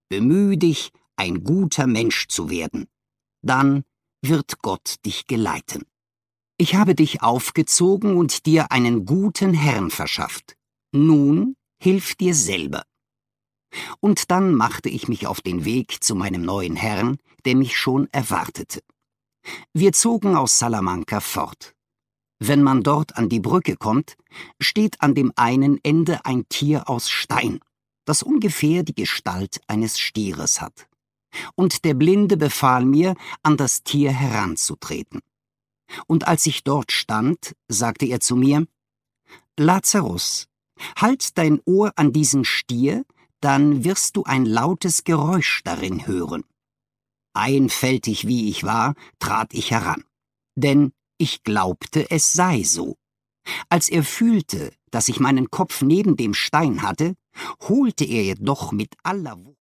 Bemühe dich, ein guter Mensch zu werden. Dann wird Gott dich geleiten. Ich habe dich aufgezogen und dir einen guten Herrn verschafft. Nun hilf dir selber. Und dann machte ich mich auf den Weg zu meinem neuen Herrn, der mich schon erwartete. Wir zogen aus Salamanca fort. Wenn man dort an die Brücke kommt, steht an dem einen Ende ein Tier aus Stein, das ungefähr die Gestalt eines Stieres hat. Und der Blinde befahl mir, an das Tier heranzutreten. Und als ich dort stand, sagte er zu mir: Lazarus, halt dein Ohr an diesen Stier, dann wirst du ein lautes Geräusch darin hören. Einfältig wie ich war, trat ich heran, denn ich glaubte, es sei so. Als er fühlte, dass ich meinen Kopf neben dem Stein hatte, holte er jedoch mit aller Wucht